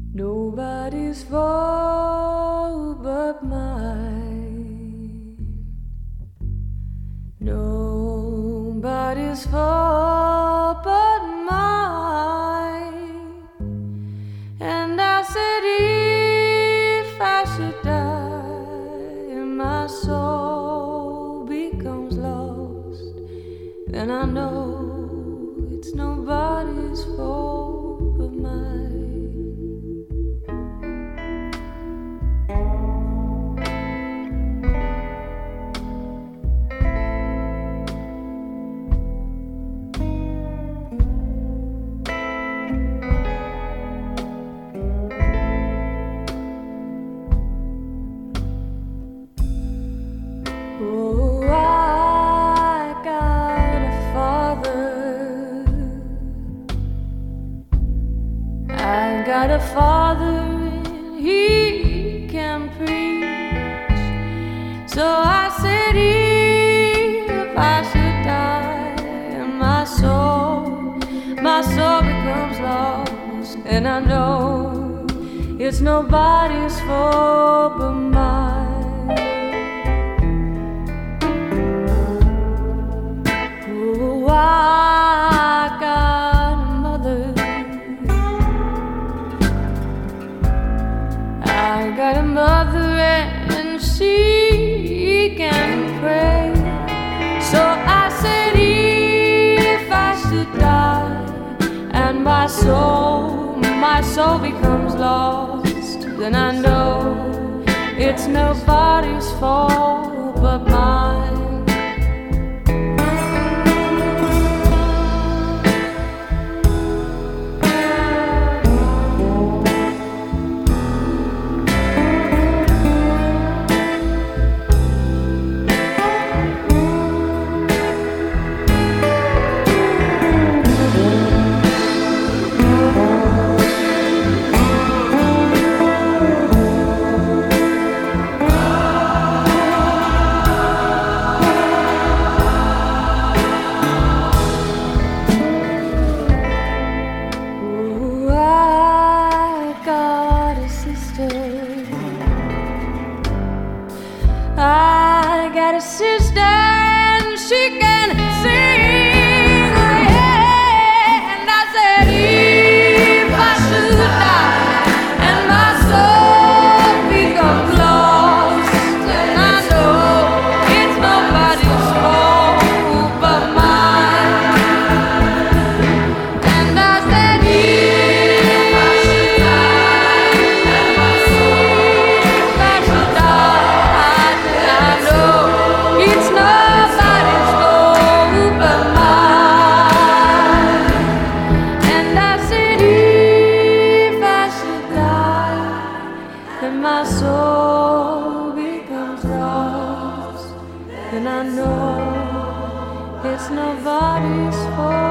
Nobody's fault but mine. Nobody's fault but mine. And I said, if I should die and my soul becomes lost, then I know it's nobody's fault but mine. Oh, I got a father. I got a father, and he can preach. So I said, if I should die and my soul becomes lost, and I know it's nobody's fault but mine. I got a mother. I got a mother, and she can pray. So I said, if I should die and my soul becomes lost, then I know it's nobody's fault but mine. I got a sister, and she can sing, yeah. And I said, if I should die and my soul becomes lost, then I know it's nobody's fault but mine. And I said, if I should die and my soul, if I should die, it's nobody's fault but mine. And I said, if I should die and my soul becomes lost, then I know it's nobody's fault.